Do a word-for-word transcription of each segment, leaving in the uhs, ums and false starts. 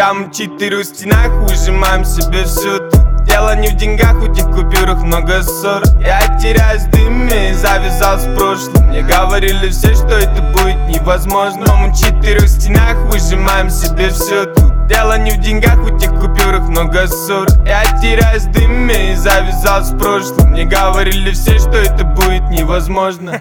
Там четыре в стенах, выжимаем себе всю тут. Дело не в деньгах, у тех купюрах много ссор. Я теряюсь в дыме, завязал с прошлым. Мне говорили все, что это будет невозможно. Но мы в четырех стенах, выжимаем себе все тут. Дело не в деньгах, у тех купюрах много ссор. Я теряюсь в дыме, завязал с прошлым. Мне говорили все, что это будет невозможно.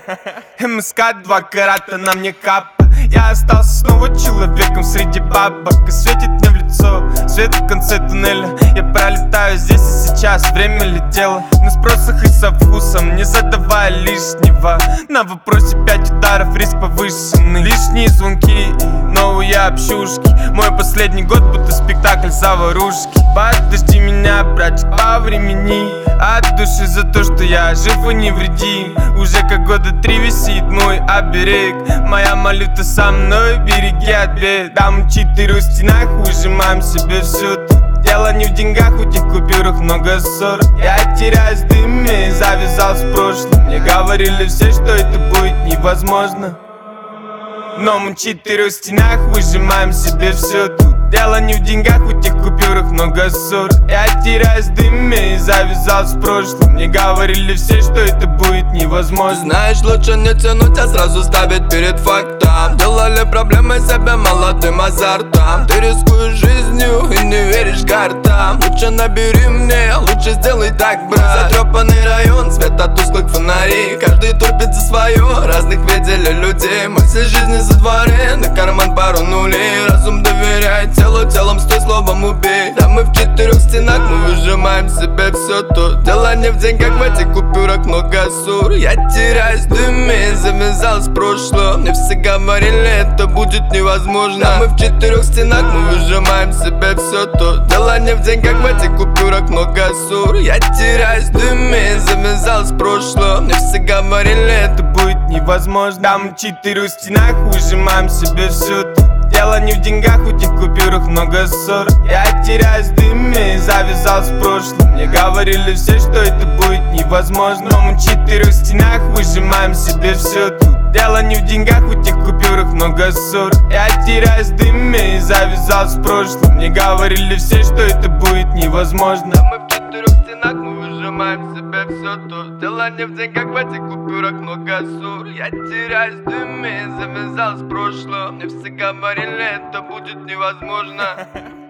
МСК два карата на мне капа. Я остался снова человеком среди бабок. И светит мне в лицо свет в конце туннеля. Я пролетаю здесь и сейчас, время летело. На спросах и со вкусом, не задавая лишнего. На вопросе пять ударов, риск повышенный. Лишние звонки и новые общушки. Мой последний год будто спектакль заварушки. Подожди меня, братик, по времени. От души за то, что я жив и невредим. Уже как года три висит мой оберег. Моя молитва со мной, береги от бед. Там четыре в стенах, выжимаем себе всю тут. Дело не в деньгах, у тех купюрах много ссор. Я теряюсь в дыме, завязал с прошлым. Мне говорили все, что это будет невозможно. Но мы в четырех стенах, выжимаем себе все тут. Дело не в деньгах, у тех купюрах много ссор. Я теряюсь в дыме, завязал с прошлым. Мне говорили все, что это будет невозможно. Знаешь, лучше не тянуть, а сразу ставить перед фактом. Делали проблемы себе молодым азартом. Ты рискуешь жизнью и не веришь картам. Лучше набери мне, лучше сделай так, брат. Затрепанный район, свет от тусклых фонарей. Каждый топит за свое, разных видели людей. Мы всей жизни за дворе, на карман пару нулей. Разум доверяет телу, телом стой, словом убей. Да мы в четырех стенах, мы выжимаем себе все тут. Дело не в деньгах, в этих купюрах много ссор. Я теряюсь в дыме, завязал с прошлым. Мне все говорили, это будет невозможно. Да мы в четырех стенах, мы выжимаем себе все тут. Дело не в деньгах, в этих купюрах много ссор. Я теряюсь в дыме, завязал с прошлым. Мне все говорили, это будет невозможно. Там в четырех стенах, выжимаем себе все тут. Дело не в деньгах, у тех купюрах много ссор. Я теряюсь в дыме, завязал с прошлым. Мне говорили все, что это будет невозможно. Но мы в четырех стенах, выжимаем себе все тут. Дело не в деньгах, у тех купюрах много ссор. Я теряюсь в дыме, завязал с прошлым. Мне говорили все, что это будет невозможно. Да мы в четырех стенах, мы выжимаем себе все тут. Дело не в деньгах, в этих купюрах много ссор. Я теряюсь в дыме, завязал с прошлым. Мне все говорили, это будет невозможно.